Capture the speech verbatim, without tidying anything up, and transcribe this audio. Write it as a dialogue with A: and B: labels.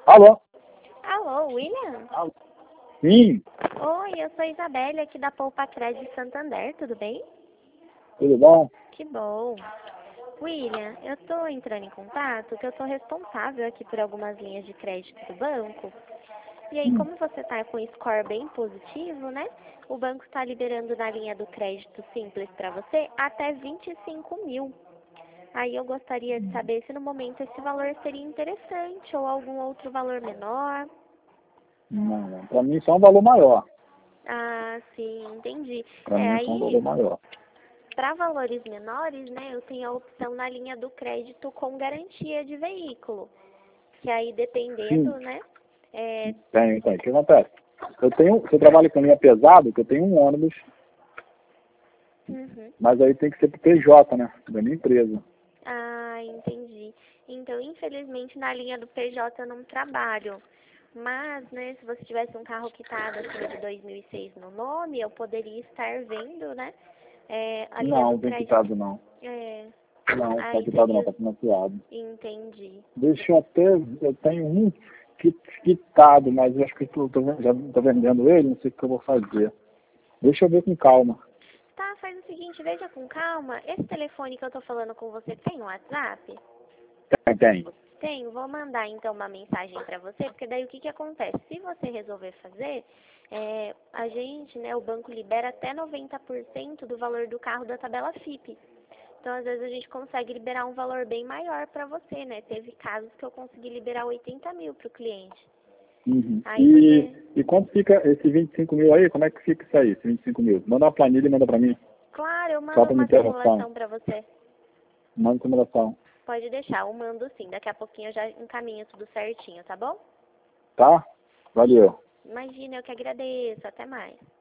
A: Alô?
B: Alô, William?
A: Alô? Sim,
B: Oi, eu sou Isabelle aqui da Poupa Crédito de Santander, tudo bem?
A: tudo bom?
B: Que bom. William, eu tô entrando em contato que eu tô responsável aqui por algumas linhas de crédito do banco. E aí,
A: Hum,
B: como você tá com um score bem positivo, né? O banco está liberando na linha do crédito simples para você até vinte e cinco mil. Aí eu gostaria de saber se no momento esse valor seria interessante ou algum outro valor menor.
A: Não, não. Para mim só um valor maior.
B: Ah, sim, entendi.
A: Para
B: É,
A: mim só um valor
B: aí,
A: maior.
B: para valores menores, né, eu tenho a opção na linha do crédito com garantia de veículo. Que aí,
A: Sim,
B: dependendo, né, é...
A: tem, tem. O que acontece? Eu tenho, você trabalha com linha pesado, que eu tenho um ônibus,
B: Uhum.
A: mas aí tem que ser pro P J, né? Da minha empresa.
B: Ah, entendi. Então, infelizmente, na linha do P J eu não trabalho. Mas, né, se você tivesse um carro quitado acima de dois mil e seis no nome, eu poderia estar vendo, né, é, a linha do
A: Não, bem
B: crédito.
A: quitado não.
B: É,
A: Não, tá
B: aí
A: quitado não,
B: seria...
A: tá financiado.
B: Entendi.
A: Deixa eu até, eu tenho um qui- quitado, mas eu acho que eu tô, tô, ven- já tô vendendo ele, não sei o que eu vou fazer. Deixa eu ver com calma.
B: Tá, faz o seguinte, veja com calma. Esse telefone que eu tô falando com você tem um WhatsApp?
A: Tem, tem.
B: Tenho, vou mandar então uma mensagem para você, porque daí o que que acontece? Se você resolver fazer, é, a gente, né, o banco libera até noventa por cento do valor do carro da tabela F I P. Então, às vezes a gente consegue liberar um valor bem maior para você, né? Teve casos que eu consegui liberar oitenta mil para o cliente.
A: Uhum.
B: Aí
A: E,
B: você,
A: e quanto fica esse vinte e cinco mil aí? Como é que fica isso aí, esse vinte e cinco mil? Manda uma planilha e manda pra mim,
B: claro, eu
A: só
B: mando
A: pra me
B: uma
A: ter noção.
B: simulação para você.
A: Manda simulação.
B: Pode deixar, eu mando sim. Daqui a pouquinho eu já encaminho tudo certinho, tá bom?
A: Tá? Valeu.
B: Imagina, eu que agradeço. Até mais.